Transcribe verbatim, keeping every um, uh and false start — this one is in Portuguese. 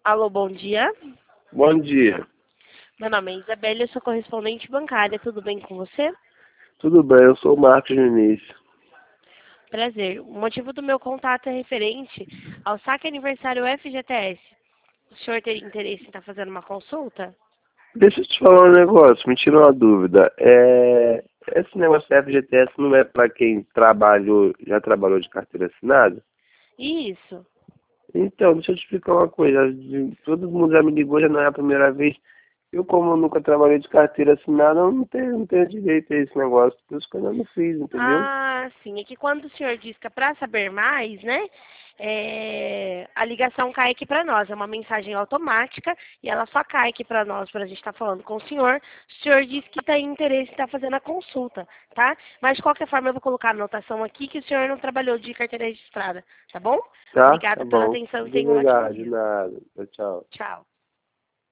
Alô, bom dia. Bom dia. Meu nome é Isabela, eu sou correspondente bancária. Tudo bem com você? Tudo bem, eu sou o Marcos Diniz. Prazer. O motivo do meu contato é referente ao saque aniversário F G T S. O senhor teria interesse em estar fazendo uma consulta? Deixa eu te falar um negócio, me tira uma dúvida. É... Esse negócio de F G T S não é para quem trabalhou, já trabalhou de carteira assinada? Isso. Então, deixa eu te explicar uma coisa. Todo mundo já me ligou, já não é a primeira vez. Eu, como nunca trabalhei de carteira assinada, eu não tenho, não tenho direito a esse negócio. Por isso que eu ainda não fiz, entendeu? Ah, sim. É que quando o senhor diz que é para saber mais, né? é, a ligação cai aqui para nós. É uma mensagem automática e ela só cai aqui para nós para a gente estar falando com o senhor. O senhor diz que tem interesse em estar fazendo a consulta, tá? Mas de qualquer forma eu vou colocar a anotação aqui que o senhor não trabalhou de carteira registrada, tá bom? Tá? Tá Obrigada pela bom. atenção e tenha um ótimo Obrigado, de dia. nada. Tchau, tchau. Tchau.